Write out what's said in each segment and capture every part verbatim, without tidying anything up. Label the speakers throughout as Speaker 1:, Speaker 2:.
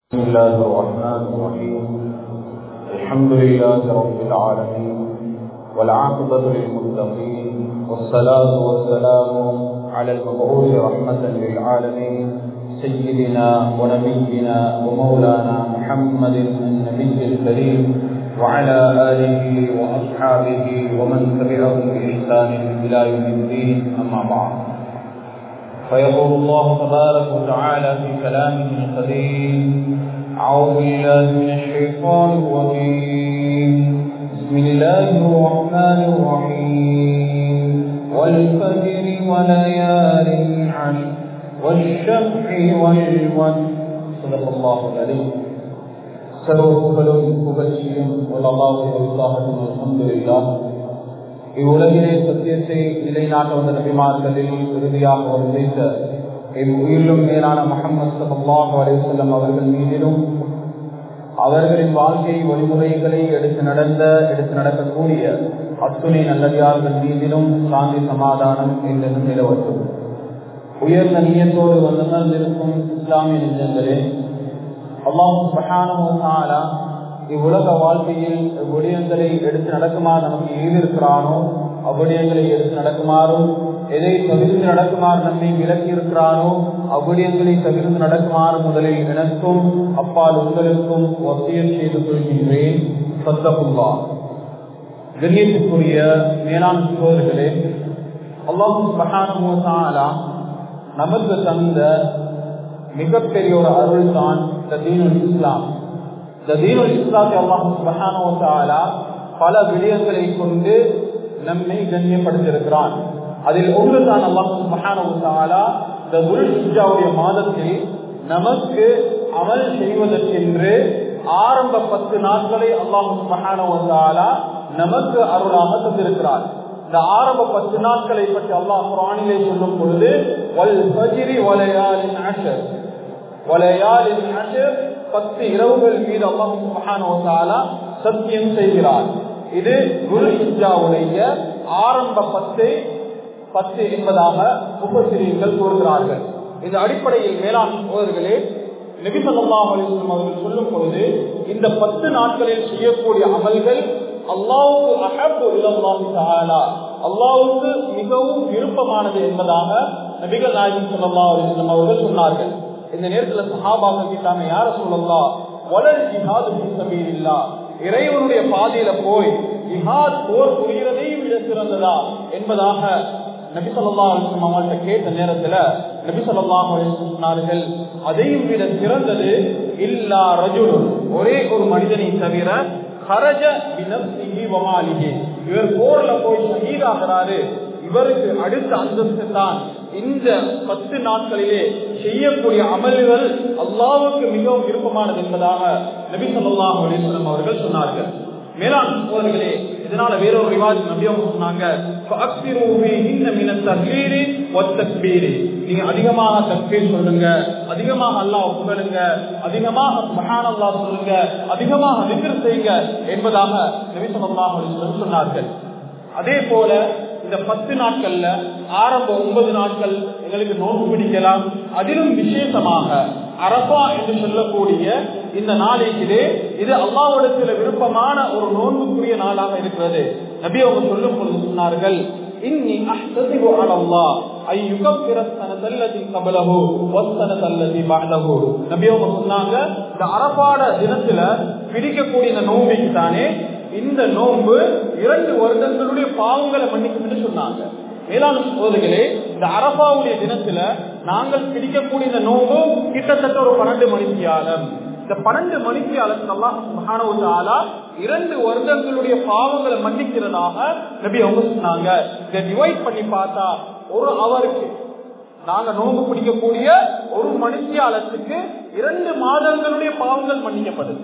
Speaker 1: بسم الله الرحمن الرحيم. الحمد لله رب العالمين والعاقبة للمتقين والصلاة والسلام على المبعوث رحمة للعالمين سيدنا ونبينا ومولانا محمد النبي الكريم وعلى آله وأصحابه ومن تبعهم بإحسان إلى يوم الدين. أما بعد، فيقول الله تبارك وتعالى في كلامه القديم: أعوذ بالله من الشيطان الرجيم. بسم الله الرحمن الرحيم. والفجر وليال عشر والشفع والوتر. صدق الله العظيم. சர்வபுகழும் புகழ்ச்சியும் அல்லாஹ்வுக்கு அல்ஹம்துலில்லாஹ். இவ்வுலகிலே சத்தியத்தை நிலைநாட்ட வந்த நபிமார்களில் இறுதியாக வந்திருந்த உயிரிலும் மேலான முஹம்மது ஸல்லல்லாஹு அலைஹி வஸல்லம் அவர்கள் மீதிலும் அவர்களின் வாழ்க்கை வழிமுறைகளை எடுத்து நடந்த எடுத்து நடக்கக்கூடிய அத்துணை நல்லடியார்கள் மீதிலும் சாந்தி சமாதானம் என்று நிலவட்டும். உயர்ந்த நியத்தோடு வந்தனால் இருக்கும் இஸ்லாமிய நெஞ்சங்களே, அல்லாஹ் சுப்ஹானஹு வ தஆலா இவ்வுலக வாழ்க்கையில் விடயங்களை எடுத்து நடக்குமாறு நமக்கு எழுதியிருக்கிறானோ அவ்விடயங்களை எடுத்து நடக்குமாறும், எதை தவிர்த்து நடக்குமாறு நம்மை விலக்கி இருக்கிறானோ அவ்விடயங்களை தவிர்த்து நடக்குமாறு முதலில் எனக்கும் அப்பால் உங்களுக்கும் வசியத் செய்து கொள்கின்றேன். ஃபத்தகுல்லாஹ். கண்ணியத்துக்குரிய மேலான சகோதரர்களே, அல்லாஹ் சுப்ஹானஹு வ தஆலா நமக்கு தந்த மிகப்பெரிய ஒரு அருள் தான் தீனுல் இஸ்லாம். இந்த தீனுல் இஸ்லாத்தை அல்லாஹ் சுப்ஹானஹு வ தஆலா பல விடயங்களை கொண்டு நம்மை கண்ணியப்படுத்தியிருக்கிறான். அதில் ஒன்று தான் அல்லாஹ் சுப்ஹானஹு வ தஆலா இந்த துல்ஹிஜ்ஜாவுடைய மாதத்தில் நமக்கு அமல் செய்வதற்கென்று ஆரம்ப பத்து நாட்களை அல்லாஹ் சுப்ஹானஹு வ தஆலா நமக்கு அருளாக தந்திருக்கிறார். இந்த ஆரம்ப பத்து நாட்களை பற்றி அல்லாஹ் குர்ஆனிலே சொல்லும் பொழுது வல் ஃபஜ்ரி வலயாலின் அஷ்ர் வலயாலின் அஷ்ர், பத்து இரவுகள் மீது அல்லாஹ் சுப்ஹானஹு வ தஆலா சத்தியம் செய்கிறார். இது துல்ஹிஜ்ஜாவுடைய ஆரம்ப பத்து பத்து என்பதாக முஃபஸ்ஸிரீன்கள் கூறுகிறார்கள். இந்த அடிப்படையில் மேலாண் சகோதரர்களே, நபி ஸல்லல்லாஹு அலைஹி வஸல்லம் அவர்கள் சொல்லும் பொழுது இந்த பத்து நாட்களில் செய்யக்கூடிய அமல்கள் அல்லாஹ்வுக்கு அஹப்பு இலல்லாஹி தஆலா, அல்லாஹ்வுக்கு மிகவும் விருப்பமானது என்பதாக நபிகள் நாயகம் ஸல்லல்லாஹு அலைஹி வஸல்லம் அவர்கள் சொன்னார்கள். இந்த நேரத்தில் சஹாபாக்கள் கேட்டாங்க, யா ரசூலல்லாஹ் வலல் ஜிஹாது ஃபீ ஸபீலில்லாஹ், இறைவனுடைய பாதையில போய் ஜிஹாத் போர் புரியறதையும் விட சிறந்ததா என்பதாக நபி ஸல்லல்லாஹு அலைஹி வஸல்லம் அவங்கள்ட்ட கேட்ட நேரத்துல நபி ஸல்லல்லாஹு அலைஹி வஸல்லம் சொன்னார்கள், அதையும் விட சிறந்தது இல்லா ரஜுலுன், ஒரே ஒரு மனிதனை தவிர ஹரஜ பினஃப்ஸிஹி வ மாலிஹி, இவர் போர்ல போய் ஷஹீதாகிறாரு, இவருக்கு அடுத்த அந்தஸ்து தான் இந்த பத்து நாட்களிலே செய்யக்கூடிய அமல்கள் அல்லாஹ்வுக்கு மிகவும் விருப்பமானது என்பதாக நபி ஸல்லல்லாஹு அலைஹி வஸல்லம் அவர்கள் சொன்னார்கள். மேலாண் சகோதரர்களே, இதனால வேறொரு ரிவாயத் நபி அவங்க சொன்னாங்க, ஃபஅக்ஸிரு ஃபீஹின்ன மினத் தக்பீரி வத் தக்பீரி, நீங்க அதிகமாக தக்பீர் சொல்லுங்க, அதிகமாக அல்லாஹ் புகழுங்க, அதிகமாக சுப்ஹானல்லாஹ் சொல்லுங்க, அதிகமாக திக்ர் செய்யுங்க என்பதாக நபி ஸல்லல்லாஹு அலைஹி வஸல்லம் சொன்னார்கள். அதே போல இந்த பத்து நாட்கள்ல ஆரம்ப ஒன்பது நாட்கள் எங்களுக்கு நோன்பு பிடிக்கலாம். அதிலும் விசேஷமாக அரபா என்று சொல்லக்கூடிய இந்த நாளைக்கு இது அல்லாஹ்விடத்தில் விருப்பமான ஒரு நோன்புக்குரிய நாளாக இருக்கிறது. நபி அவங்க சொல்லும் பொழுது சொன்னார்கள், இன்னி அஹ்தஸிபு அலல்லாஹ் ஐ யுகஃபிர ஸனதல்லதி கபலஹு வஸ்ஸனதல்லதி பஅதஹு. நபி அவங்க சொன்னாங்க, இந்த அரபாட தினத்துல பிடிக்கக்கூடிய இந்த நோன்புக்கு தானே இந்த நோன்பு இரண்டு வருடங்களுடைய பாவங்களை மன்னிக்கும் என்று சொன்னாங்க. மேலான சகோதரர்களே, இந்த அரபாவுடைய தினத்துல நாங்கள் பிடிக்கக்கூடிய இந்த நோன்பு கிட்டத்தட்ட ஒரு பன்னெண்டு மணித்தியாலம். இந்த பன்னெண்டு மணித்தியாலத்துக்கு அல்லாஹ் சுப்ஹானஹு வ தஆலா இரண்டு வருடங்களுடைய பாவங்களை மன்னிக்கிறதாக நபி அவங்க சொன்னாங்க. இதை டிவைட் பண்ணி பார்த்தா ஒரு அவருக்கு நாங்க நோன்பு பிடிக்கக்கூடிய ஒரு மணித்தியாலத்துக்கு இரண்டு மாதங்களுடைய பாவங்கள் மன்னிக்கப்படுது.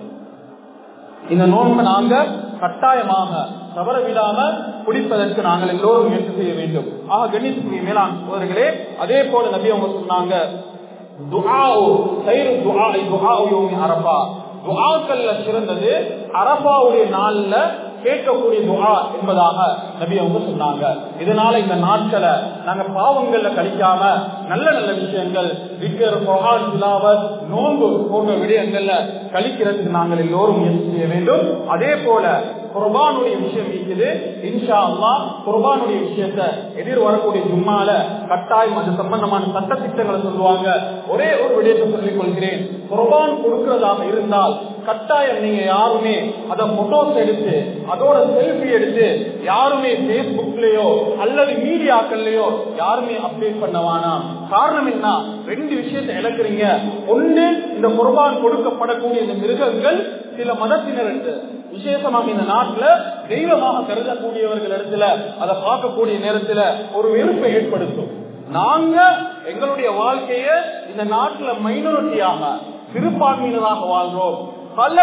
Speaker 1: இந்த நோன்பை நாங்க கட்டாயமாக தவற விடாம குடிப்பதற்கு நாங்கள் எல்லோரும் முயற்சி செய்ய வேண்டும். ஆக கண்ணியத்துக்குரிய மேலாண் சகோதரர்களே, அதே போல நபி அவங்க சொன்னாங்க, துஆக்கள்ல சிறந்தது அரபாவுடைய நாள்ல கேட்கக்கூடிய துஆ என்பதாக நபி அவங்க சொன்னாங்க. இதனால இந்த நாட்களை நாங்க பாவங்கள்ல கழிக்காம நல்ல நல்ல விஷயங்கள் திக்ர், குர்ஆன் திலாவத், நோன்பு போன்ற விடயங்கள்ல கழிக்கிறதுக்கு நாங்கள் எல்லோரும் முயற்சி செய்ய வேண்டும். அதே போல குர்பானுடைய விஷயம் இருக்குது. இன்ஷா அல்லாஹ் குர்பானுடைய விஷயத்தை எதிர் வரக்கூடிய ஜும்மால கட்டாயம் அது சம்பந்தமான சட்ட திட்டங்களை சொல்லுவாங்க. ஒரே ஒரு விடயத்தை சொல்லிக் கொள்கிறேன். குர்பான் கொடுக்கிறதாக இருந்தால் கட்டாயம் நீங்க யாருமே அதை போட்டோஸ் எடுத்து அதோட செல்ஃபி எடுத்து யாருமே பேஸ்புக்லயோ அல்லது மீடியாக்கள்லயோ யாருமே அப்டேட் பண்ணவானா. காரணம் என்ன? ரெண்டு விஷயத்தை இழக்கிறீங்க. ஒன்று, இந்த குர்பான் கொடுக்கப்படக்கூடிய இந்த மிருகங்கள் சில மதத்தினர் விசேஷமாக இந்த நாட்டுல தெய்வமாக கருதக்கூடியவர்கள் இடத்துல அதை பார்க்கக்கூடிய நேரத்துல ஒரு வெறுப்பை ஏற்படுத்தும். நாங்க எங்களுடைய வாழ்க்கைய இந்த நாட்டுல மைனாரிட்டியாக சிறுபான்மையினராக வாழ்றோம். பல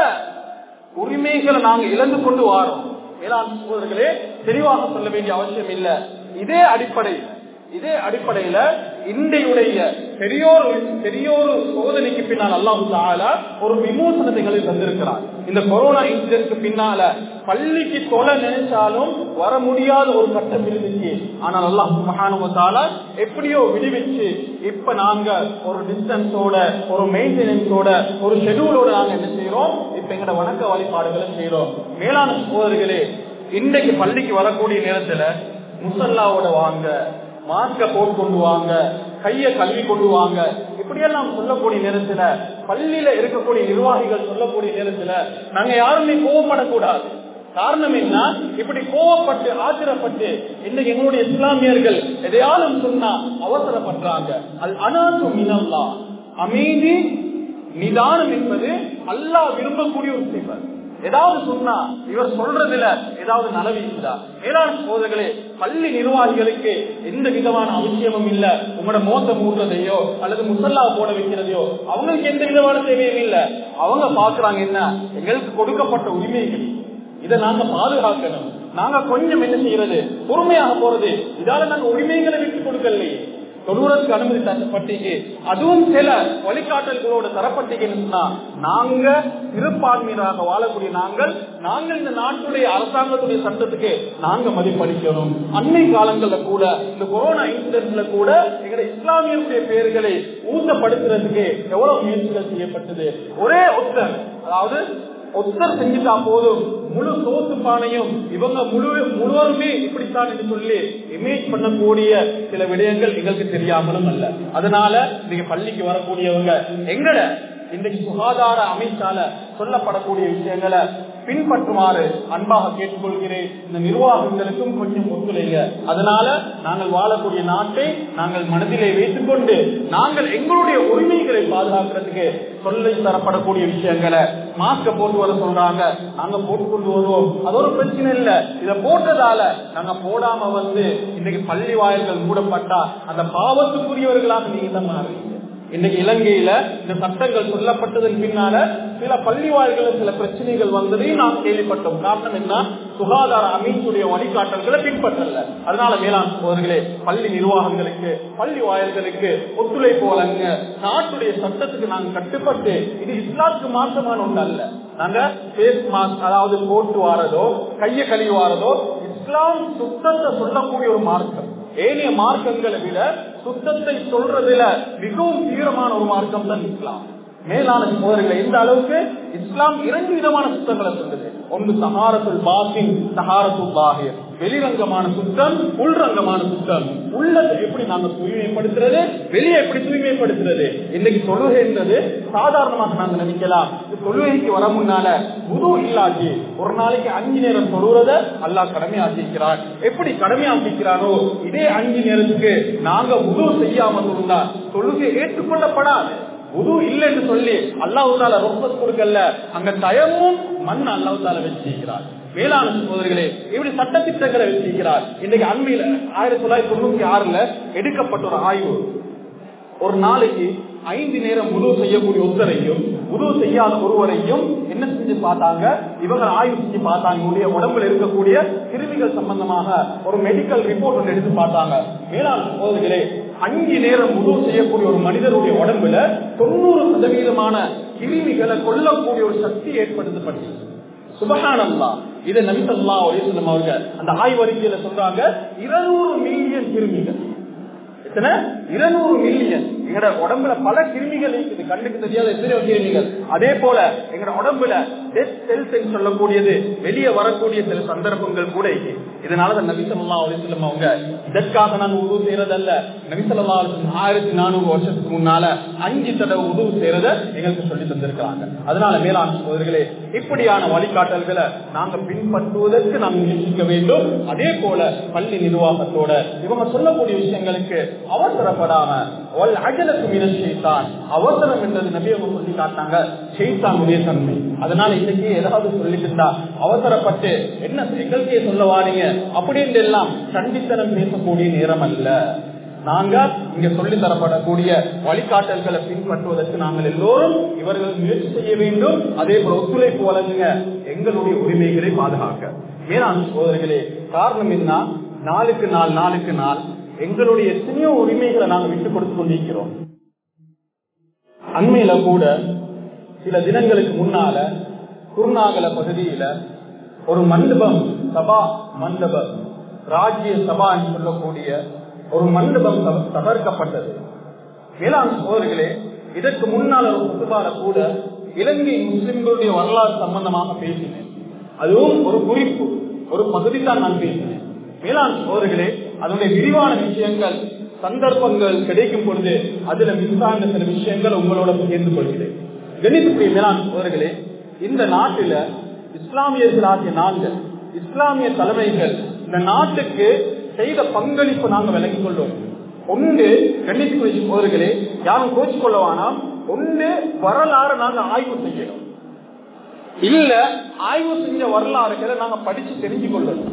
Speaker 1: உரிமைகளை நாங்க இழந்து கொண்டு வாரோம். மேலாண் சகோதரர்களே, தெளிவாக சொல்ல வேண்டிய அவசியம் இல்லை. இதே அடிப்படை இதே அடிப்படையில இன்றையுடைய பெரியோர் பெரியோரு சோதனைக்கு பின்னால் அல்லாஹ் தஆலா ஒரு விமோசனத்தை தந்திருக்கிறார். இந்த கொரோனா இன்சிடென்ட்க்கு பின்னால பள்ளிக்கு தொலை நினைச்சாலும் வர முடியாத ஒரு கட்டம் இருந்துச்சு. ஆனால் அல்லாஹ் சுப்ஹானஹு வ தஆலா எப்படியோ விடுவிச்சு இப்ப நாங்க ஒரு டிஸ்டன்ஸோட ஒரு மெயின்டெனன்ஸோட ஒரு ஷெட்யூலோட நாங்க என்ன செய்யறோம்? இப்ப எங்களோட வணக்க வழிபாடுகளை செய்யறோம். மேலான சகோதரர்களே, இன்றைக்கு பள்ளிக்கு வரக்கூடிய நேரத்துல முசல்லாவோட வாங்க, மாஸ்க போட்டு கொண்டு வாங்க, கைய கழுவி கொண்டு வாங்க, இப்படியெல்லாம் சொல்லக்கூடிய நேரத்துல பள்ளியில இருக்கக்கூடிய நிர்வாகிகள் சொல்லக்கூடிய நேரத்துல நாங்க யாருமே கோவப்படக்கூடாது. காரணம் என்ன? இப்படி கோவப்பட்டு ஆத்திரப்பட்டு இன்னைக்கு எங்களுடைய இஸ்லாமியர்கள் எதையாலும் சொன்னா அவசரப்படுறாங்க. அல் அனாது மினல்லாஹ், அமைதி நிதானம் என்பது அல்லாஹ் விரும்பக்கூடிய ஒரு சிஃபத். ஏதாவது சொன்னா இவர் சொல்றதுல ஏதாவது நலவு இருக்குதா? மேலாண் சகோதரர்களே, பள்ளி நிர்வாகிகளுக்கு எந்த விதமான அவசியமும் இல்ல உங்களோட மோத்த மூடுறதையோ அல்லது முசல்லா போட வைக்கிறதையோ அவங்களுக்கு எந்த விதமான தேவையும் இல்ல. அவங்க பாக்குறாங்க என்ன, எங்களுக்கு கொடுக்கப்பட்ட உரிமைகள் இதை நாங்க பாதுகாக்கணும். நாங்க கொஞ்சம் என்ன செய்யறது, பொறுமையாக போறது. இதால நாங்க உரிமைகளை விட்டு கொடுக்கலையே, தொழுவதற்கு அனுமதி தரப்பட்டீங்க, அதுவும் சில வழிகாட்டல்களோட தரப்பட்டீங்கன்னா நாங்க சிறுபான்மையினராக வாழக்கூடிய நாங்கள் நாங்கள் இந்த நாட்டுடைய அரசாங்கத்துடைய சட்டத்துக்கு நாங்க மதிப்பளிக்கணும். அன்னை காலங்கள்ல கூட இந்த கொரோனா இன்சிடென்ட்ல கூட எங்களுடைய இஸ்லாமியருடைய பெயர்களை ஊசப்படுத்துறதுக்கு எவ்வளவு முயற்சிகள் செய்யப்பட்டது. ஒரே ஒத்தர், அதாவது ஒத்தர் செஞ்சுட்டா போதும் முழு சோத்து பானையும் இவங்க முழு முழுவதுமே இப்படித்தான் என்று சொல்லி இமேஜ் பண்ணக்கூடிய சில விடயங்கள் எங்களுக்கு தெரியாமலும் அல்ல. அதனால நீங்க பள்ளிக்கு வரக்கூடியவங்க எங்கட இன்றைக்கு சுகாதார அமைச்சால சொல்லப்படக்கூடிய விஷயங்களை பின்பற்றுமாறு அன்பாக கேட்டுக்கொள்கிறேன். இந்த நிர்வாகங்களுக்கும் கொஞ்சம் ஒத்துழைங்க. அதனால நாங்கள் வாழக்கூடிய நாட்டை நாங்கள் மனதிலே வைத்துக் கொண்டு நாங்கள் எங்களுடைய உரிமைகளை பாதுகாக்கிறதுக்கு சொல்லி தரப்படக்கூடிய விஷயங்களை மாஸ்க போட்டு வர சொல்றாங்க, நாங்க போட்டுக்கொண்டு வருவோம். அது ஒரு பிரச்சனை இல்லை. இதை போட்டதால நாங்க போடாம வந்து இன்னைக்கு பள்ளி வாயில்கள் மூடப்பட்டா அந்த பாவத்துக்குரியவர்களாக நீங்க தான் மாறுவீங்க. இன்னைக்கு இலங்கையில இந்த சட்டங்கள் சொல்லப்பட்டதன் பின்னால சில பள்ளி வாயில்கள் சில பிரச்சனைகள் வந்ததையும் நாம் கேள்விப்பட்டோம். காரணம் என்ன? சுகாதார அமைச்சுடைய வழிகாட்டல்களை பின்பற்றல. அதனால மேலாண் சகோதரர்களே, பள்ளி நிர்வாகங்களுக்கு பள்ளி வாயில்களுக்கு ஒத்துழைப்பு வழங்க. நாட்டுடைய சட்டத்துக்கு நாங்க கட்டுப்பட்டு, இது இஸ்லாத்துக்கு மாற்றமான ஒன்று அல்ல. நாங்க பேஸ் மாஸ்க் அதாவது போட்டு வாரதோ கையை கழுவி வாரதோ இஸ்லாம் சுத்தத்தை சொல்லக்கூடிய ஒரு மார்க்கம். ஏனைய மார்க்கங்களை விட சுத்தத்தை சொல்றதுல மிகவும் தீவிரமான ஒரு மார்க்கம் தான் இஸ்லாம். மேலான சகோதரர்களை, இந்த அளவுக்கு இஸ்லாம் இரண்டு விதமான சுத்தங்களை சொல்லுது. ஒன்று தஹாரத்துல் பாத்தின், தஹாரத்துல் ஸாஹிர், வெளிரங்கமான சுத்தம், உள்ரங்கமான சுத்தம். உள்ளத்தை எப்படி நாங்க தூய்மைப்படுத்துறது, வெளியே எப்படி தூய்மைப்படுத்துறது. இன்னைக்கு தொழுகை என்றது சாதாரணமாக நாங்க நினைக்கலாம். தொழுகைக்கு வர முன்னால வுது இல்லாட்டி ஒரு நாளைக்கு அஞ்சு நேரம் தொழுறத அல்லாஹ் கடமையாக்கிக்கிறார். எப்படி கடமையாக்கிக்கிறாரோ இதே அஞ்சு நேரத்துக்கு நாங்க வுது செய்யாம இருந்தா தொழுகை ஏற்றுக்கொள்ளப்படாது. வுது இல்லைன்னு சொல்லி அல்லாஹ் தால ரொப்பத் கொடுக்கல, அங்க தயமும் மண் அல்லாஹ் தால வச்சிருக்கிறார். மேலான சகோதரர்களே, இப்படி சட்ட திட்டங்களை வச்சிருக்கிறார். இன்னைக்கு அண்மையில ஆயிரத்தி தொள்ளாயிரத்தி தொண்ணூத்தி ஆறுல எடுக்கப்பட்ட ஒரு ஆய்வு, ஒரு நாளைக்கு ஐந்து நேரம் வுது செய்யக்கூடிய ஒருத்தரையும் வுது செய்யாத ஒருவரையும் என்ன செஞ்சு பார்த்தாங்க, இவங்க ஆய்வு செஞ்சு பார்த்தாங்க. இவருடைய உடம்புல இருக்கக்கூடிய கிருமிகள் சம்பந்தமாக ஒரு மெடிக்கல் ரிப்போர்ட் ஒன்று எடுத்து பார்த்தாங்க. மேலான சகோதரர்களே, அஞ்சு நேரம் வுது செய்யக்கூடிய ஒரு மனிதனுடைய உடம்புல தொண்ணூறு சதவீதமான கிருமிகளை கொல்லக்கூடிய ஒரு சக்தி ஏற்படுத்தப்பட்டது. சுபஹானல்லாஹ்.
Speaker 2: இதை நபி ஸல்லல்லாஹு அலைஹி வஸல்லம் அவர்கள் அந்த ஆய்வறிக்கையில சொல்றாங்க இருநூறு மில்லியன் கிருமிகள். எத்தனை? இருநூறு மில்லியன். எங்கட உடம்புல பல கிருமிகள் இருக்குது, கண்ணுக்கு தெரியாத எத்தனையோ கிருமிகள். அதே போல எங்கட உடம்புல டெத் செல்ஸ் சொல்லக்கூடியது வெளியே வரக்கூடிய சில சந்தர்ப்பங்கள் கூட இருக்கு. இதனாலதான் நபி ஸல்லல்லாஹு அலைஹி வஸல்லம் அவங்க இதற்காக நாங்க உது செய்யறதல்ல, நபி ஸல்லல்லாஹு அலைஹி வஸல்லம் ஆயிரத்தி நானூறு வருஷத்துக்கு முன்னால அஞ்சு தடவை உது செய்யறத எங்களுக்கு சொல்லி தந்திருக்காங்க. அதனால மேலாண் சகோதரர்களே, இப்படியான வழிகாட்டல்களை நாங்க பின்பற்றுவதற்கு நாம் முயற்சிக்க வேண்டும். அதே போல பள்ளி நிர்வாகத்தோட இவங்க சொல்லக்கூடிய விஷயங்களுக்கு அவசரப்படாம அவசரம் என்றது நபி அவங்க சொல்லி காட்டாங்க ஷைத்தானுடைய தன்மை. அதனால இன்னைக்கு ஏதாவது சொல்லிட்டு இருந்தா அவசரப்பட்டு என்ன எங்களுக்கே சொல்ல வாரீங்க அப்படின்னு எல்லாம் சண்டித்தனம் பேசக்கூடிய நேரம் அல்ல. நாங்க இங்க சொல்லி தரப்படக்கூடிய வழிகாட்டல்களை பின்பற்றுவதற்கு நாங்கள் எல்லோரும் இவர்கள் முயற்சி செய்ய வேண்டும். அதே போல ஒத்துழைப்பு வழங்குங்க எங்களுடைய உரிமைகளை பாதுகாக்க. மேலாண் சோதரிகளே, காரணம் என்ன? நாளுக்கு நாள் நாளுக்கு நாள் எங்களுடைய எத்தனையோ உரிமைகளை நாங்கள் விட்டுக் கொடுத்து கொண்டிருக்கிறோம். அண்மையில கூட சில தினங்களுக்கு முன்னால குருநாகல பகுதியில ஒரு மண்டபம், சபா மண்டபம், ராஜ்ய சபா என்று சொல்லக்கூடிய ஒரு மண்டபம் தகர்க்கப்பட்டது. மேலாண் சோதர்களே, இதற்கு முன்னால் ஒரு புதுபால கூட இலங்கை முஸ்லிம்களுடைய வரலாறு சம்பந்தமாக பேசினேன். அதுவும் ஒரு குறிப்பு, ஒரு பகுதி தான் நான் பேசினேன். மேலாண் சோதர்களே, அதனுடைய விரிவான விஷயங்கள் சந்தர்ப்பங்கள் கிடைக்கும் பொழுது அதுல மின்சார்ந்த சில விஷயங்கள் உங்களோட பகிர்ந்து கொள்கிறேன். கணிதத்துடைய மேலாண் சோதர்களே, இந்த நாட்டில இஸ்லாமியர்களாகிய நாங்கள், இஸ்லாமிய தலைமைகள் இந்த நாட்டுக்கு செய்த பங்களிப்பு நாங்கள் விளங்கிக் கொள்வோம். ஒன்று, கணிதத்துடைய சோதர்களே, யாரும் கோச்சிக் கொள்ளவானாம். ஒன்று, வரலாறு நாங்க ஆய்வு செய்யணும். இல்ல ஆய்வு செஞ்ச வரலாறுகளை நாங்க படிச்சு தெரிஞ்சு கொள்ளணும்.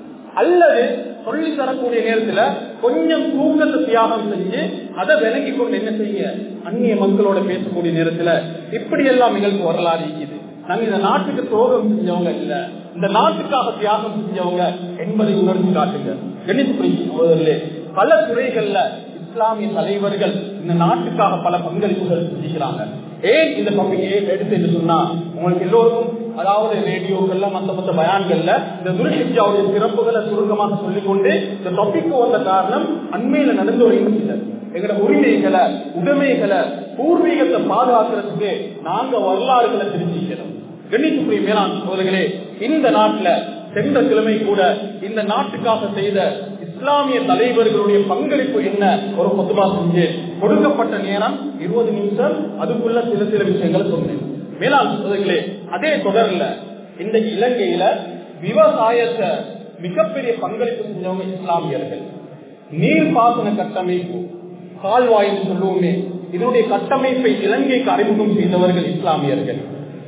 Speaker 2: அல்லது சொல்லி தரக்கூடிய நேரத்துல கொஞ்சம் தூக்கத்தை தியாகம் செஞ்சு அதை விளங்கி கொண்டு என்ன செய்ய அந்நிய மக்களோட பேசக்கூடிய நேரத்துல இப்படி எல்லாம் நிகழ்ச்சி வரலாறு இருக்குது. நாங்க இந்த நாட்டுக்கு துரோகம் செஞ்சவங்க இல்ல, இந்த நாட்டுக்காக தியாகம் செஞ்சவங்க என்பதை உணர்ந்து காட்டுங்க. கணிதத்துறை பல துறைகள்ல இஸ்லாமிய தலைவர்கள் இந்த நாட்டுக்காக பல பங்களிப்புகள் செஞ்சுக்கிறாங்க. ஏன் இந்த டாபிக் எடுத்து சொன்னா உங்களுக்கு எல்லோருக்கும், அதாவது ரேடியோக்கள்ல மத்த மத்த பயான்கள்ல இந்த துல்ஹிஜ்ஜாவுடைய சிறப்புகளை சுருக்கமாக சொல்லிக்கொண்டு இந்த டாபிக் வந்த காரணம் அண்மையில நடந்த ஒரு இன்சிடென்ட். எங்களோட உரிமைகளை, உடைமைகளை, பூர்வீகத்தை பாதுகாக்கிறதுக்கு நாங்க வரலாறுகளை தெரிஞ்சுக்கணும். கணிதத்துறை மேலாண் சோதர்களே, இந்த நாட்டுல சென்ற கிழமை கூட இந்த நாட்டுக்காக செய்த இஸ்லாமிய தலைவர்களுடைய பங்களிப்பு என்ன ஒரு பொதுவா செஞ்சு கொடுக்கப்பட்ட நேரம் இருபது நிமிஷம். அதுக்குள்ள சில சில விஷயங்களை சொன்னேன். மேலாண் சோதர்களே, அதே தொடர்ல இன்றைக்கு இலங்கையில விவசாயத்தை மிகப்பெரிய பங்களிப்பு செஞ்சவங்க இஸ்லாமியர்கள். நீர்ப்பாசன கட்டமைப்பு, கால்வாய் சொல்லுவோமே, இதனுடைய கட்டமைப்பை இலங்கைக்கு அறிமுகம் செய்தவர்கள் இஸ்லாமியர்கள்.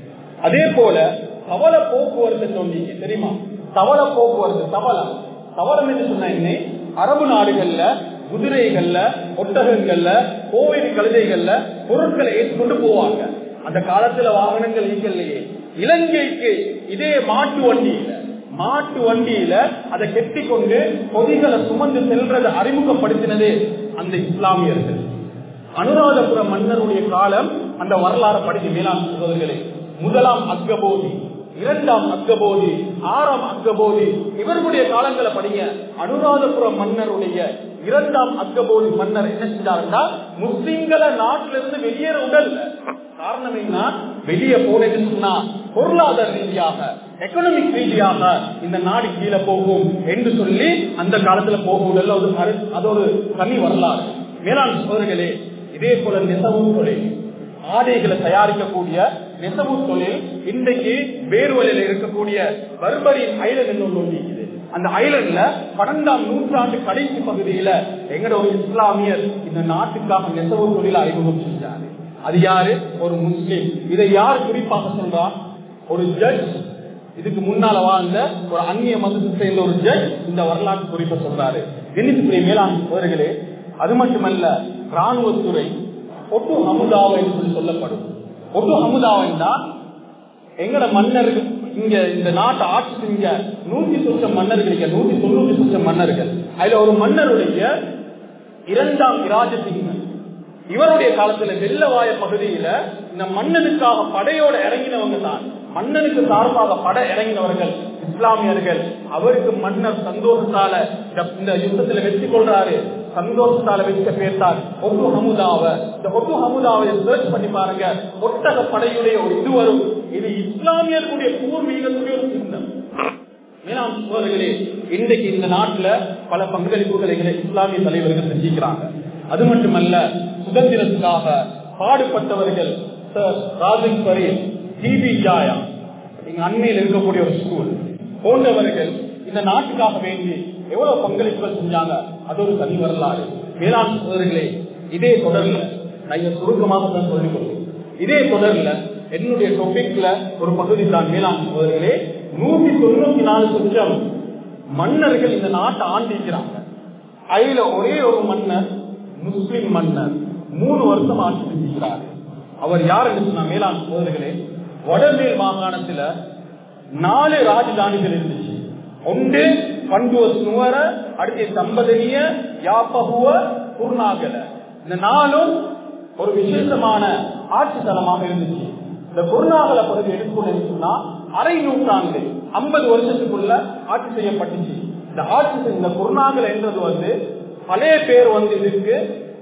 Speaker 2: அதே போல தவள போக்குவரத்து சொன்னீங்க தெரியுமா? தவள போக்குவரத்து, தவளம் தவளம் என்று சொன்ன என்ன, அரபு நாடுகள்ல குதிரைகள்ல, ஒட்டகங்கள்ல, கோவில் கழுதைகள்ல பொருட்களை ஏற்றுக்கொண்டு போவாங்க. அந்த காலத்துல வாகனங்கள் இல்லையே. இலங்கைக்கு இதே மாட்டு வண்டியில மாட்டு வண்டியில அதை கெட்டி கொண்டு பொதிகளை சுமந்து செல்றதை அறிமுகப்படுத்தினதே அந்த இஸ்லாமியர்கள். அனுராதபுர மன்னருடைய காலம் அந்த வரலாறு படிக்க மேலாண் சகோதரர்களே, முதலாம் அக்கபோதி, இரண்டாம் அக்கபோதி, ஆறாம் அக்கபோதி, இவர்களுடைய காலங்களை படிங்க. அனுராதபுர மன்னருடைய இரண்டாம் அக்கபோதி மன்னர் என்ன செஞ்சாருன்னா முஸ்லிம்களை நாட்டிலிருந்து வெளியேற உடல். காரணம் என்ன? வெளியே போனது சொன்னா பொருளாதார ரீதியாக, எக்கனாமிக் ரீதியாக இந்த நாடு கீழே போகும் என்று சொல்லி அந்த காலத்துல போகுதல்ல. அது ஒரு தனி வரலாறு. மேலாண் சோதர்களே, இதே போல நெசவு தொழில், ஆடைகளை தயாரிக்கக்கூடிய நெசவு தொழில் இன்றைக்கு வேறுவலையில் இருக்கக்கூடிய பர்பரின் ஐலண்ட் ஒன்று இருக்குது. அந்த ஐலண்ட்ல பன்னெண்டாம் நூற்றாண்டு கடைசி பகுதியில எங்கட ஒரு இஸ்லாமியர் இந்த நாட்டுக்காக நெசவு தொழிலை அறிமுகம் செஞ்சாரு. அது யாரு? ஒரு முஸ்லிம். இதை யார் குறிப்பாக சொல்றா? ஒரு ஜட்ஜ், இதுக்கு முன்னால வாழ்ந்த ஒரு அந்நிய மதத்தை சேர்ந்த ஒரு ஜட்ஜ் இந்த வரலாற்று குறிப்பை சொல்றாரு. எண்ணிக்கை மேலாண் சோதர்களே, அது மட்டுமல்ல, ராணுவத்துறை ஒட்டு ஹமுதாவை என்று சொல்லி சொல்லப்படும். ஒட்டு ஹமுதாவை தான் எங்கட மன்னர்கள் இங்க இந்த நாட்டை ஆட்சி செஞ்ச நூத்தி சொச்சம் மன்னர்கள், நூத்தி தொண்ணூத்தி சொச்சம் மன்னர்கள். அதுல ஒரு மன்னருடைய இரண்டாம் இராஜசிங்க, இவருடைய காலத்துல வெள்ளவாய பகுதியில இந்த மன்னனுக்காக படையோட இறங்கினவங்க தான் மன்னனுக்கு சார்பாக பட இறங்கினவர்கள் இஸ்லாமியர்கள். அவருக்கு மன்னர் சந்தோஷத்தால இந்த யுத்தத்துல வெற்றி கொள்றாரு. சந்தோஷத்தால வெற்றி பேர்த்தார் ஒட்டு ஹமுதாவை. இந்த ஒட்டு ஹமுதாவை சர்ச் பண்ணி பாருங்க. ஒட்டக படையுடைய ஒரு இது வரும். இது இஸ்லாமியர்களுடைய பூர்வீகத்துடைய ஒரு சின்னம். மேலாம் சோழர்களே, இன்றைக்கு இந்த நாட்டுல பல பங்களிப்புகளை இஸ்லாமிய தலைவர்கள் செஞ்சிருக்கிறாங்க. அது மட்டுமல்ல, சுதந்திரத்துக்காக பாடுபட்டவர்கள் ராஜிக் பரீல், டிபி ஜாயா, இங்க அண்மையில் இருக்கக்கூடிய ஒரு ஸ்கூல் போன்றவர்கள் இந்த நாட்டுக்காக வேண்டி எவ்வளவு பங்களிப்புகள் செஞ்சாங்க. அது ஒரு தனி வரலாறு. மேலாண் சோதர்களே, இதே தொடர்ல நான் சுருக்கமாக தான் சொல்லிக் கொள்வேன். இதே தொடர்ல என்னுடைய டொபிக்ல ஒரு பகுதி தான் மேலாண் சோதர்களே. நூத்தி தொண்ணூத்தி நாலு சொச்சம் மன்னர்கள் இந்த நாட்டை ஆண்டிருக்கிறாங்க. அதுல ஒரே ஒரு மன்னர், முஸ்லிம் மன்னர், மூணு வருஷம் ஆட்சி செஞ்சிருக்கிறார். அவர் யார் என்று சொன்ன மேலாண் சோதர்களே, வடமேல் மாகாணத்துல நாலு ராஜதானிகள் இருந்துச்சு. ஒன்று பண்டுவஸ் நுவர, அடுத்த தம்பதனிய, யாப்பகுவ, குர்நாகல. இந்த நாளும் ஒரு விசேஷமான ஆட்சி தலமாக இருந்துச்சு. இந்த குர்நாகல பகுதி எடுத்துக்கொண்டு சொன்னா அரை நூற்றாண்டு ஐம்பது வருஷத்துக்குள்ள ஆட்சி செய்யப்பட்டுச்சு. இந்த ஆட்சி இந்த குர்நாகல என்றது வந்து பழைய பேர் வந்து இதுக்கு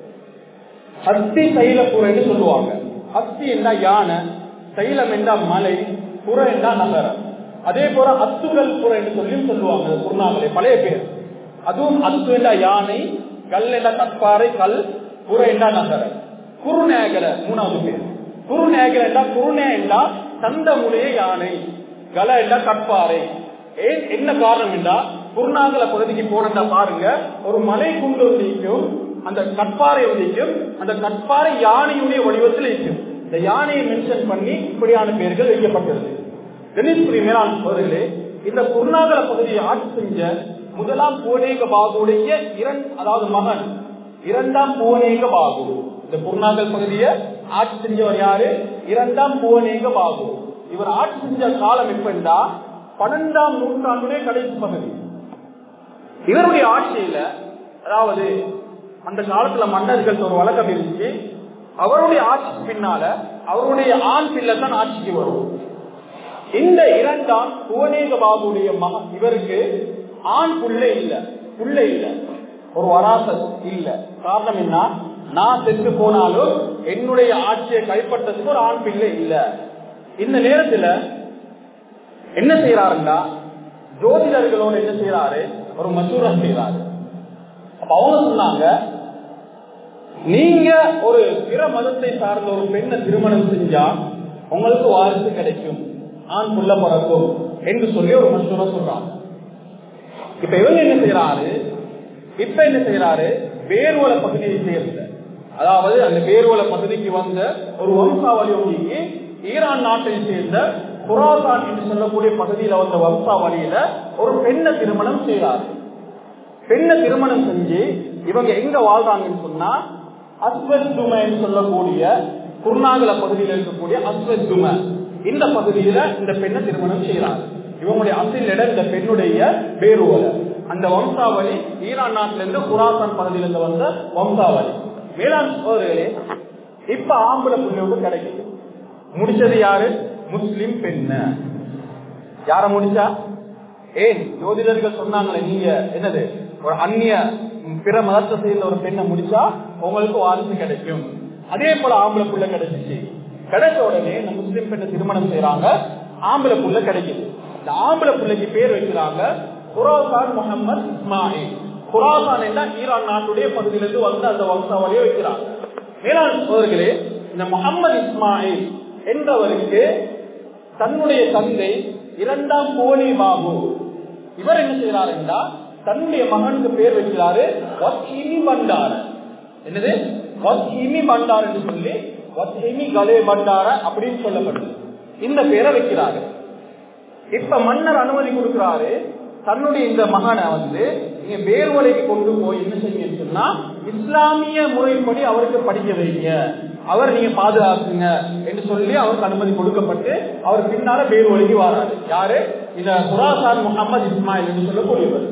Speaker 2: ஹஸ்தி தைலபுரன்னு சொல்லுவாங்க. ஹஸ்தி என்றா யானை, தைலம் என்றா மலை, புற என்றா நகரம். அதே போல அத்துகள் புற என்று சொல்லி சொல்லுவாங்க குர்நாகலை பழைய பேர். அதுவும் அத்து என்றா யானை, கல் என்றா கற்பாறை, கல், புற என்றா நகரம். குருநேகர மூணாவது பேர். குருநேகர என்றா குருநே என்றா தந்தமுடைய யானை, கல என்றா கற்பாறை. ஏன் என்ன காரணம் என்றா குருநாகல பகுதிக்கு போனா பாருங்க, ஒரு மலை குண்டு ஒன்றிக்கும் அந்த கற்பாறை ஒன்றிக்கும், அந்த கற்பாறை யானையுடைய வடிவத்தில் இருக்கும். இந்த யானையை மென்ஷன் பண்ணி இப்படியான பெயர்கள் வைக்கப்பட்டிருந்தது. கணேஸ்வரி மேலாண் சோதர்களே, இந்த குருநாகல பகுதியை ஆட்சி செஞ்ச முதலாம் பூனேக பாகுடைய இரண்டு அதாவது மகன் இரண்டாம் பூனேக பாகு. இந்த குருநாகல் பகுதியை ஆட்சி செஞ்சவர் யாரு? இரண்டாம் பூனேக பாகு. இவர் ஆட்சி செஞ்ச காலம் எப்படின்னா பன்னெண்டாம் நூற்றாண்டுடைய கடைசி பகுதி. இவருடைய ஆட்சியில, அதாவது அந்த காலத்துல மன்னர்கள் ஒரு வழக்கம் இருந்துச்சு, அவருடைய ஆட்சிக்கு பின்னால அவருடைய ஆண் பிள்ளை தான் ஆட்சிக்கு வரும். இந்த இரண்டாம் பூனேக பாபுடைய மகன், இவருக்கு ஆண் புள்ளை இல்ல, புள்ளை இல்ல, ஒரு வராசத் இல்ல. காரணம் என்ன? நான் சென்று போனாலும் என்னுடைய ஆட்சியை கைப்பற்றதுக்கு ஒரு ஆண் பிள்ளை இல்ல. இந்த நேரத்துல என்ன செய்யறாருன்னா, ஜோதிடர்களோட என்ன செய்யறாரு, ஒரு மசூரா செய்யறாரு. அப்ப அவங்க சொன்னாங்க, நீங்க ஒரு பிற மதத்தை சார்ந்த ஒரு பெண்ணை திருமணம் செஞ்சா உங்களுக்கு வாரிசு கிடைக்கும், ஆண் புள்ள பிறக்கும் என்று சொல்லி ஒரு மசூரா சொல்றாங்க. இப்ப இவங்க என்ன செய்யறாரு, இப்ப என்ன செய்யறாரு, வேர்வல பகுதியை சேர்ந்த, அதாவது அந்த வேர்வல பகுதிக்கு வந்த ஒரு வம்சாவளி ஒன்றிக்கு ஈரான் நாட்டை சேர்ந்த குராசான் என்று சொல்லக்கூடிய பகுதியில வந்த வம்சாவளியில ஒரு பெண்ணை திருமணம் செய்யறாரு. பெண்ணை திருமணம் செஞ்சு இவங்க எங்க வாழ்றாங்கன்னு சொன்னா அஸ்வத் தும என்று சொல்லக்கூடிய குருநாகல பகுதியில் இருக்கக்கூடிய அஸ்வத் தும இந்த பகுதியில இந்த பெண்ணை திருமணம் செய்யறாரு. இவங்களுடைய அசில் இடம் இந்த பெண்ணுடைய வேர்வல. அந்த வம்சாவளி ஈரான் நாட்டில இருந்து குராசான் பகுதியிலிருந்து வந்த வம்சாவளி. வேளாண் சோதர்களே, இப்ப ஆம்பளை புள்ளியோடு கிடைக்குது. முடிச்சது யாரு? முஸ்லிம் பெண்ணு. யார முடிச்சா? ஏன் ஜோதிடர்கள் சொன்னாங்களே, நீங்க என்னது ஒரு அந்நிய பிற மதத்தை சேர்ந்த ஒரு பெண்ணை முடிச்சா உங்களுக்கு வாரிசு கிடைக்கும். அதே போல ஆம்பளை புள்ள கிடைச்சிச்சு. கிடைச்ச உடனே இந்த முஸ்லிம் பெண்ணை திருமணம் செய்யறாங்க, ஆம்பளை புள்ள கிடைக்குது. இந்த ஆம்பளை புள்ளைக்கு பேர் வைக்கிறாங்க குராசான் முகமது இஸ்மாயில். குராசான் என்ற ஈரான் நாட்டுடைய பகுதியிலிருந்து வந்து அந்த வம்சாவளியை வைக்கிறாங்க. மேலாண் சோதர்களே, இந்த முகமது இஸ்மாயில் என்றவருக்கு தன்னுடைய தந்தை இரண்டாம் போனி பாபு, இவர் என்ன செய்யறாரு என்றால் தன்னுடைய மகனுக்கு பேர் வைக்கிறாரு வத்ஹிமி பண்டார. என்னது? வத்ஹிமி பண்டார் என்று சொல்லி வத்ஹிமி கலே பண்டார அப்படின்னு சொல்லப்படுது. இந்த பேரை வைக்கிறாரு. இப்ப மன்னர் அனுமதி கொடுக்கிறாரு, தன்னுடைய இந்த மகனை வந்து நீங்க வேர்வலைக்கு கொண்டு போய் என்ன செய்யுங்க சொன்னா இஸ்லாமிய முறைப்படி அவருக்கு படிக்க வைங்க, அவர் நீங்க பாதுகாக்குங்க என்று சொல்லி அவருக்கு அனுமதி கொடுக்கப்பட்டு அவர் பின்னால வேர்வலைக்கு வராரு. யாரு? இந்த குராசான் முகமது இஸ்மாயில் என்று சொல்லக்கூடியவர்.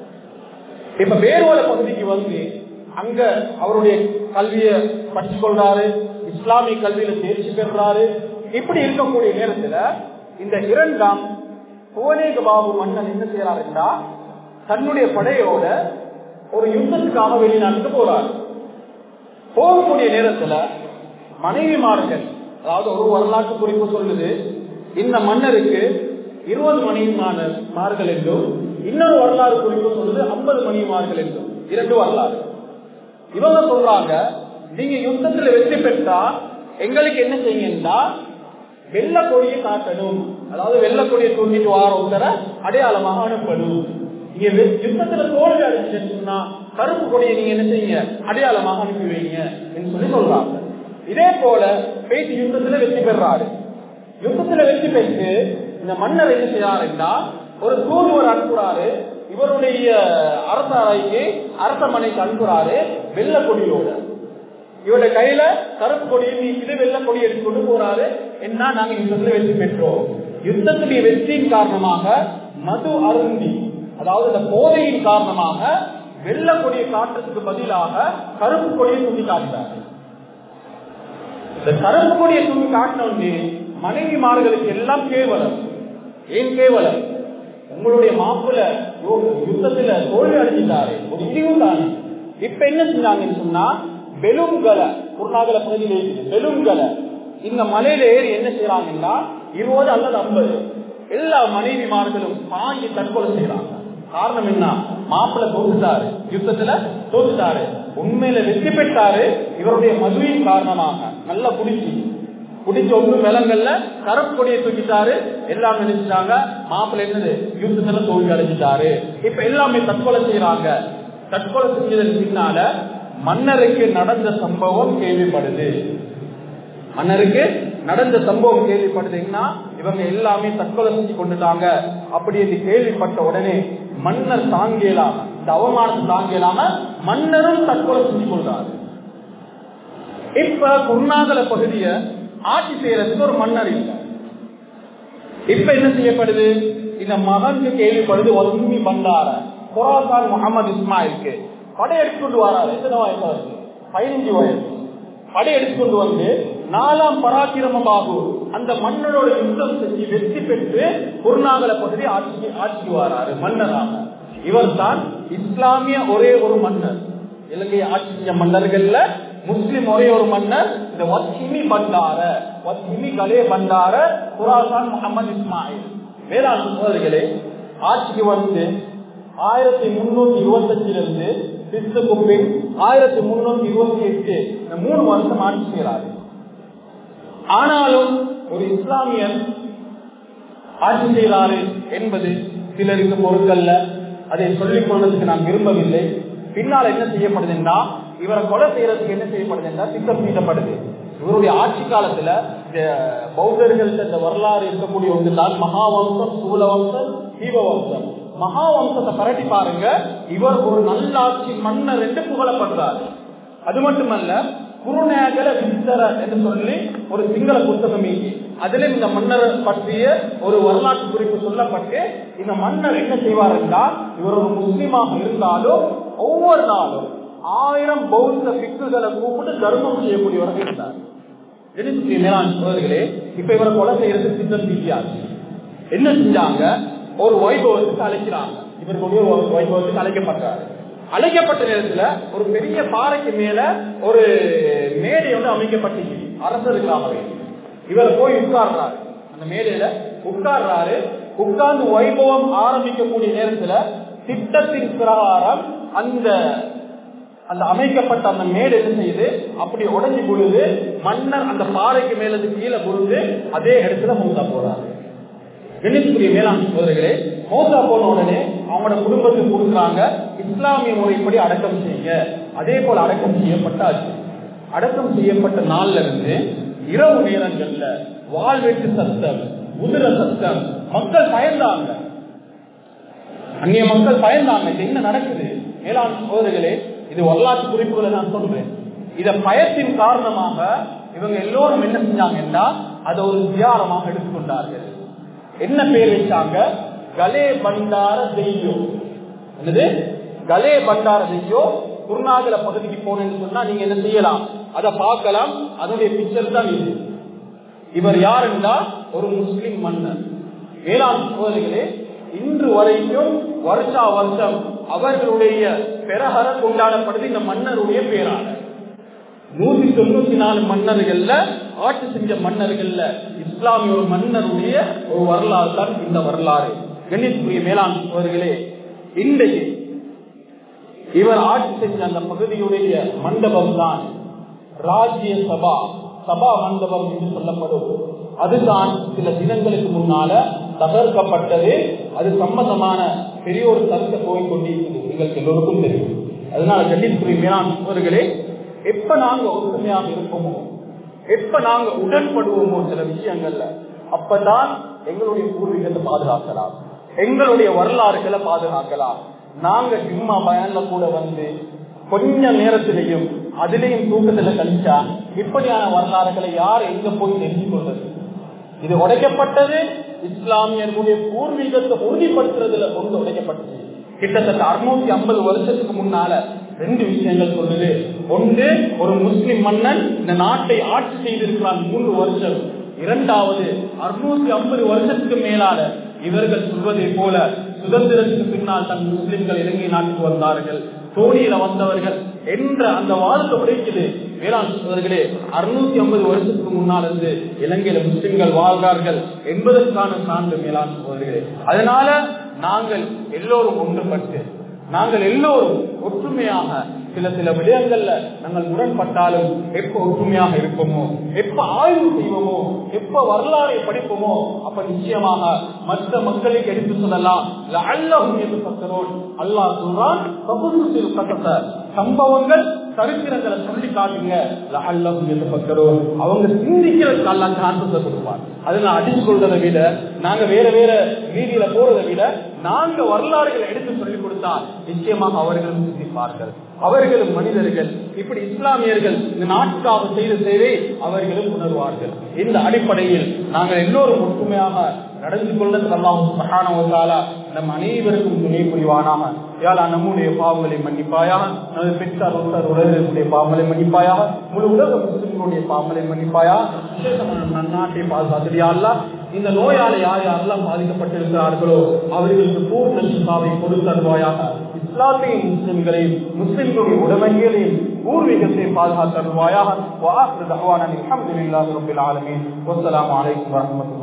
Speaker 2: இப்ப வேர்வலை பகுதிக்கு வந்து அங்க அவருடைய கல்வியை படிச்சு கொள்றாரு, இஸ்லாமிய கல்வியில தேர்ச்சி பெறாரு. இப்படி இருக்கக்கூடிய நேரத்துல இந்த இரண்டாம் புவனேக பாபு மன்னன் என்ன செய்யறார் என்றால் தன்னுடைய படையோட ஒரு யுத்தத்துக்காக வெளிநாட்டுக்கு போறார். போகக்கூடிய நேரத்துல மனைவிமார்கள், அதாவது ஒரு வரலாற்று குறிப்பு சொல்லுது இந்த மன்னருக்கு இருபது மனைவிமார்கள் என்றும், இன்னொரு வரலாறு குறிப்பு சொல்லுது ஐம்பது மனைவிமார்கள் என்றும், இரண்டு வரலாறு. இவங்க சொல்றாங்க நீங்க யுத்தத்துல வெற்றி பெற்றா எங்களுக்கு என்ன செய்யுங்கன்னா வெள்ள கொடியை காட்டணும், அதாவது வெள்ள கொடியை தூக்கிட்டு வார உத்தர அடையாளமாக அனுப்பணும். நீங்க யுத்தத்துல தோல்வி அடைஞ்சுன்னா கருப்பு கொடியை நீங்க என்ன செய்யுங்க அடையாளமாக அனுப்பி வைங்க என்று சொல்லி சொல்றாங்க. இதே போல பேசி யுத்தத்துல வெற்றி பெறாரு. யுத்தத்துல வெற்றி பெற்று இந்த மன்னர் என்ன செய்யறாருன்னா ஒரு தூதுவர் அனுப்புறாரு. இவருடைய அரசாரைக்கு அரசமனைக்கு அனுப்புறாரு வெள்ள கொடியோட. இவருடைய கையில கருப்பு கொடியை நீக்கிட்டு வெள்ள கொடி எடுத்துக்கொண்டு போறாரு. என்ன, நாங்க யுத்தத்துல வெற்றி பெற்றோம். யுத்தத்துடைய வெற்றியின் காரணமாக மது அருந்தி, அதாவது இந்த போதையின் காரணமாக வெள்ள கொடியை காட்டுறதுக்கு பதிலாக கருப்பு கொடியை தூக்கி காட்டினார். இந்த கருப்பு கொடியை தூக்கி காட்டினோடனே மனைவிமார்களுக்கு எல்லாம் கேவலம். ஏன் கேவலம்? உங்களுடைய மாப்பிள்ள யுத்தத்துல தோல்வி அடைஞ்சிட்டாரு, ஒரு இழிவு தானே. இப்ப என்ன செஞ்சாங்கன்னு சொன்னா பெலும்களை குருநாகல பகுதியில் பெலும்களை இந்த மலையில ஏறி என்ன செய்யறாங்கன்னா இருபது அல்லது ஐம்பது எல்லா மனைவிமார்களும் பாங்கி தற்கொலை செய்யறாங்க. காரணம் என்ன? மாப்பிள்ள தோத்துட்டாரு, யுத்தத்துல தோத்துட்டாரு, உண்மையில வெற்றி பெற்றாரு. இவருடைய மதுவின் காரணமாக நல்லா குடிச்சு குடிச்ச ஒன்று மேலங்கள்ல கருப்பு கொடியை தூக்கிட்டாரு. எல்லாம் நினைச்சிட்டாங்க மாப்பிள்ள என்னது யுத்தத்துல தோல்வி அடைஞ்சிட்டாரு. இப்ப எல்லாமே தற்கொலை செய்யறாங்க. தற்கொலை செஞ்சதற்கு பின்னால மன்னருக்கு நடந்த சம்பவம் கேள்விப்படுது. மன்னருக்கு நடந்த சம்பவம் கேள்விப்படுதுன்னா இவங்க எல்லாமே தற்கொலை செஞ்சு கொண்டுட்டாங்க அப்படி என்று கேள்விப்பட்ட உடனே மன்னர் தாங்கலாம, இந்த அவமானத்தை தாங்கலாம மன்னரும் தற்கொலை செஞ்சு கொள்றாரு. இப்ப குருநாகல பகுதிய ஆட்சி செய்யறதுக்கு ஒரு மன்னர் இல்லை. இப்ப என்ன செய்யப்படுது? இந்த மகனுக்கு கேள்விப்படுது வசூமி பண்டார குராசான் முகமது இஸ்மாயிலுக்கு படையெடுத்துக்கொண்டு வராரு. எத்தனை வயசு இருக்கு? பதினஞ்சு வயசு. படையெடுத்துக்கொண்டு வந்து நாலாம் பராக்கிரமபாகு அந்த மன்னரோட யுத்தம் செஞ்சு வெற்றி பெற்று குருநாகல பகுதி ஆட்சி ஆட்சிக்கு வராரு மன்னராக. இவர் தான் இஸ்லாமிய ஒரே ஒரு மன்னர். இலங்கை ஆட்சி செஞ்ச மன்னர்கள்ல முஸ்லிம் ஒரே ஒரு மன்னர் இந்த Vathimi Bandara Vathimi Kale Bandara Khorasan Muhammad Ismail. வேளாண் சோதரிகளே, ஆட்சிக்கு வந்து ஆயிரத்தி முன்னூத்தி இருபத்தி அஞ்சுல இருந்து கிறிஸ்துக்கு பின் ஆயிரத்தி முன்னூத்தி இருபத்தி எட்டு இந்த மூணு வருஷம் ஆட்சி செய்யறாரு. ஆனாலும் ஒரு இஸ்லாமியன் ஆட்சி செய்யறாரு என்பது சிலருக்கு பொருட்கள்ல அதை சொல்லிக் கொள்வதற்கு நான் விரும்பவில்லை. பின்னால் என்ன செய்யப்படுதுன்னா இவரை கொலை செய்யறதுக்கு என்ன செய்யப்படுதுன்னா திட்டம் தீட்டப்படுது. இவருடைய ஆட்சி காலத்துல இந்த பௌத்தர்கள் இந்த வரலாறு இருக்கக்கூடிய ஒன்றுதான் மகாவம்சம், சூலவம்சம், சீவவம்சம். மகாவம்சத்தை பரட்டி பாருங்க, இவர் ஒரு நல்லாட்சி மன்னர் என்று புகழப்படுறார். அது மட்டுமல்ல, குருநாகல விஸ்தர என்று சொல்லி ஒரு சிங்கள புத்தகம் இருக்கு. அதுல இந்த மன்னர் பற்றிய ஒரு வரலாற்று குறிப்பு சொல்லப்பட்டு இந்த மன்னர் என்ன செய்வார் என்றால் இவர் ஒரு முஸ்லீமாக இருந்தாலும் ஒவ்வொரு நாளும் ஆயிரம் பௌத்த பிக்குகளை கூப்பிட்டு தர்மம் செய்யக்கூடியவராக இருந்தார். சோதரிகளே, இப்ப இவரை கொலை செய்யறதுக்கு திட்டம் தீட்டியாச்சு. என்ன செஞ்சாங்க? ஒரு வைபவத்துக்கு அழைக்கிறாங்க. இவருடைய ஒரு வைபவத்துக்கு அழைக்கப்பட்டாரு. அழைக்கப்பட்ட நேரத்துல ஒரு பெரிய பாறைக்கு மேல ஒரு மேடை வந்து அமைக்கப்பட்டு அரசருக்காகவே இவர் போய் உட்கார்றாரு. அந்த மேடையில உட்கார்றாரு. உட்கார்ந்து வைபவம் ஆரம்பிக்கக்கூடிய நேரத்துல திட்டத்தின் பிரகாரம் அந்த அந்த அமைக்கப்பட்ட அந்த மேடை என்ன செய்யுது அப்படி உடஞ்சி பொழுது மன்னர் அந்த பாறைக்கு மேலது கீழே பொழுது அதே இடத்துல மூத்தா போறாரு. கணிதத்துக்குரிய மேலாண் சோதரிகளே, மௌத்தா போன உடனே அவங்களோட குடும்பத்துக்கு கொடுக்குறாங்க, இஸ்லாமிய முறைப்படி அடக்கம் செய்யுங்க. அதே போல அடக்கம் செய்யப்பட்டாச்சு. அடக்கம் செய்யப்பட்ட நாள்ல இருந்து இரவு நேரங்கள்ல வாழ்வெட்டு சத்தம், உதிர சத்தம், மக்கள் பயந்தாங்க. அந்நிய மக்கள் பயந்தாங்க. இது என்ன நடக்குது? மேலாண் சோதரிகளே, இது வரலாற்று குறிப்புகளை நான் சொல்றேன். இத பயத்தின் காரணமாக இவங்க எல்லோரும் என்ன செஞ்சாங்கன்னா அதை ஒரு தியானமாக எடுத்துக்கொண்டார்கள். என்ன பேர் வச்சாங்க? கலே பண்டார தெய்யோ. என்னது? கலே பண்டார தெய்யோ. குருநாகல பகுதிக்கு போனேன்னு சொன்னா நீங்க என்ன செய்யலாம், அதை பார்க்கலாம். அதனுடைய பிக்சர் தான் இது. இவர் யார் என்றால் ஒரு முஸ்லிம் மன்னர். வேளாண் சோதரிகளே, இன்று வரைக்கும் வருஷா வருஷம் அவர்களுடைய பெரஹர கொண்டாடப்படுது இந்த மன்னருடைய பேரான. நூத்தி தொண்ணூத்தி நாலு மன்னர்கள்ல ஆட்சி செஞ்ச மன்னர்கள்ல இஸ்லாமிய ஒரு மன்னருடைய ஒரு வரலாறு தான் இந்த வரலாறு. கணித்துக்குரிய மேலாண் சோதரிகளே, இன்றைக்கு இவர் ஆட்சி செஞ்ச அந்த பகுதியுடைய மண்டபம் தான் ராஜ்ய சபா சபா மண்டபம் என்று சொல்லப்படும். அதுதான் சில தினங்களுக்கு முன்னால தகர்க்கப்பட்டது. அது சம்பந்தமான பெரிய ஒரு தர்க்க போய் கொண்டிருக்கிறது, எங்களுக்கு எல்லோருக்கும் தெரியும். அதனால கண்டித்துக்குரிய மேலாண் சோதரிகளே, எப்ப நாங்க ஒற்றுமையாக இருப்போமோ, எப்ப நாங்க உடன்படுவோமோ சில விஷயங்கள்ல, அப்பதான் எங்களுடைய பூர்வீகத்தை பாதுகாக்கலாம், எங்களுடைய வரலாறுகளை பாதுகாக்கலாம். நாங்க ஜும்மா பயன்ல கூட வந்து கொஞ்ச நேரத்திலையும் அதிலையும் தூக்கத்துல கழிச்சா இப்படியான வரலாறுகளை யார் எங்க போய் தெரிஞ்சு கொள்வது? இது உடைக்கப்பட்டது இஸ்லாமியர்களுடைய பூர்வீகத்தை உறுதிப்படுத்துறதுல கொண்டு உடைக்கப்பட்டது. கிட்டத்தட்ட அறுநூத்தி ஐம்பது வருஷத்துக்கு முன்னால ரெண்டு விஷயங்கள் சொல்லுது. ஒன்று, ஒரு முஸ்லிம் மன்னன் இந்த நாட்டை ஆட்சி செய்திருக்கிறான் மூன்று வருஷம். இரண்டாவது, அறுநூத்தி ஐம்பது வருஷத்துக்கு மேலால இவர்கள் சொல்வதை போல சுதந்திரத்துக்கு பின்னால் தன் முஸ்லிம்கள் இலங்கை நாட்டுக்கு வந்தார்கள், தோணியில வந்தவர்கள் என்ற அந்த வாதத்தை உடைக்குது. வேளாண் சோதர்களே, அறுநூத்தி ஐம்பது வருஷத்துக்கு முன்னால் இருந்து இலங்கையில முஸ்லிம்கள் வாழ்ந்தார்கள் என்பதற்கான சான்று மேலாண் சோதர்களே. அதனால நாங்கள் எல்லோரும் ஒன்றுபட்டு, நாங்கள் எல்லோரும் ஒற்றுமையாக சில சில விடயங்கள்ல நாங்கள் முரண்பட்டாலும் எப்ப ஒற்றுமையாக இருப்போமோ, எப்ப ஆய்வு செய்வோமோ, எப்ப வரலாறை படிப்போமோ, அப்ப நிச்சயமாக மற்ற மக்களுக்கு எடுத்து சொல்லலாம். அல்லாஹ் சொல்றான், சம்பவங்கள் சரித்திரங்களை சொல்லி காட்டுங்க, அவங்க சிந்திக்கிறதுக்கு அல்லாஹ் சான்றிதழை கொடுப்பார். அதனால அடிச்சு கொள்றதை விட, நாங்க வேற வேற ரீதியில போறதை விட, நாங்க வரலாறுகளை எடுத்து சொல்லிக் கொடுத்தால் நிச்சயமாக அவர்களும் சிந்திப்பார்கள். அவர்களும் மனிதர்கள், இப்படி இஸ்லாமியர்கள் இந்த நாட்டுக்காக செய்த சேவை அவர்களும் உணர்வார்கள். இந்த அடிப்படையில் நாங்கள் எல்லோரும் ஒற்றுமையாக நடந்து கொள்ள அல்லாஹ் சுப்ஹானஹு வ தஆலா நம் அனைவருக்கும் துணை புரிவானாக. யாழ் நம்முடைய பாவங்களை மன்னிப்பாயாக, நமது பெற்றார் உற்றார் உறவினர்களுடைய பாவங்களை மன்னிப்பாயாக, முழு உலக முஸ்லிம்களுடைய பாவங்களை மன்னிப்பாயாக. விசேஷமான நாட்டை பாதுகாத்து யா அல்லாஹ், இந்த நோயால் யார் யாரெல்லாம் பாதிக்கப்பட்டிருக்கிறார்களோ அவர்களுக்கு பூர்ண சிஃபாவை கொடுத்தருவாயாக. இஸ்லாத்தையும் முஸ்லிம்களையும் முஸ்லிம்களுடைய உடைமைகளையும் பூர்வீகத்தை பாதுகாத்தருவாயாக. வஆஹிரு தஅவானா அல்ஹம்துலில்லாஹி ரப்பில் ஆலமீன். வஸ்ஸலாமு அலைக்கும் வரஹ்மத்துல்லாஹி.